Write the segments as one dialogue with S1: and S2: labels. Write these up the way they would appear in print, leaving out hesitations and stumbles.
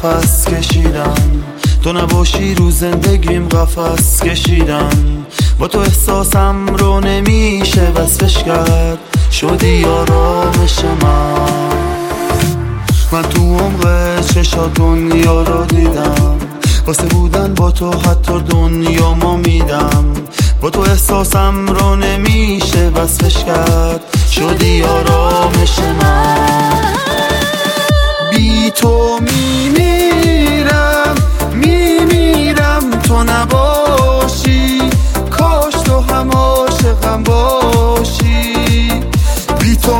S1: نفس کشیدم، تو نباشی رو زندگیم قفس کشیدم. با تو احساسم رو نمیشه وصفش کرد، شدی آرامش من تو عمق چشات دنیا رو دیدم، واسه بودن با تو حتی دنیا ما میدم. با تو احساسم رو نمیشه وصفش کرد، شدی آرامش من. بی تو میمیرم تو نباشی، کاش تو هم عاشقم باشی. بی تو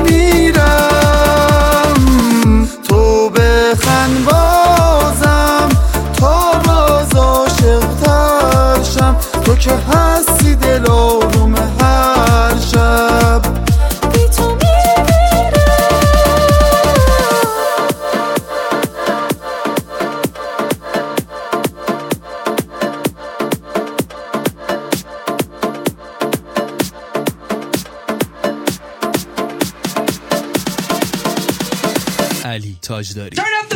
S1: میمیرم، تو بخند بازم تا باز عاشق تر شم. تو که هستی دل آروم هر شب.
S2: بی تو
S3: علی تاجداری.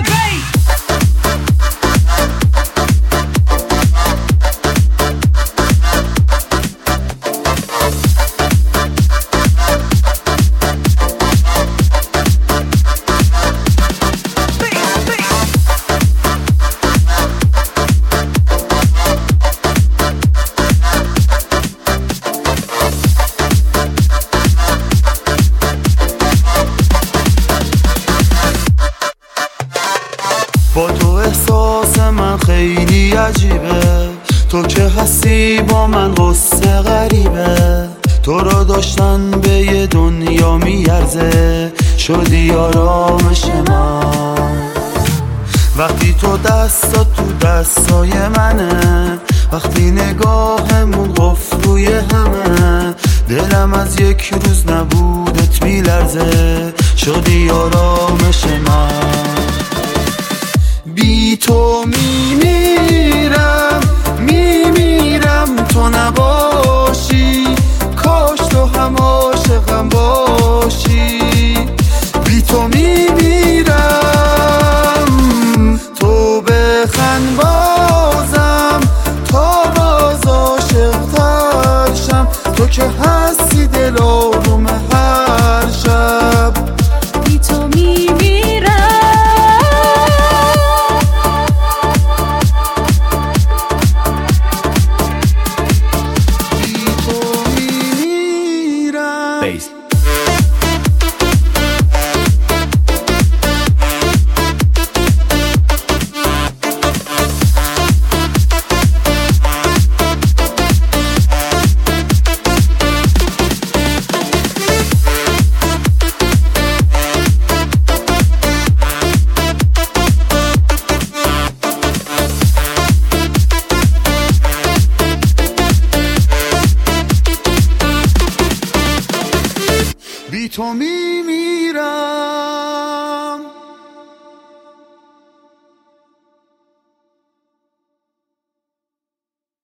S1: با تو احساس من خیلی عجیبه، تو که هستی با من قصه غریبه. تو را داشتن به یه دنیا میارزه، شدی آرامش من. وقتی تو دستات تو دستای منه، وقتی نگاهمون قفل روی همه، دلم از یک روز نبودت میلرزه، شدی آرامش من. بی تو میمیرم تو نباشی، کاش تو هم عاشقم باشی. بی تو میمیرم، تو بخند بازم تا باز عاشق تر شم. تو که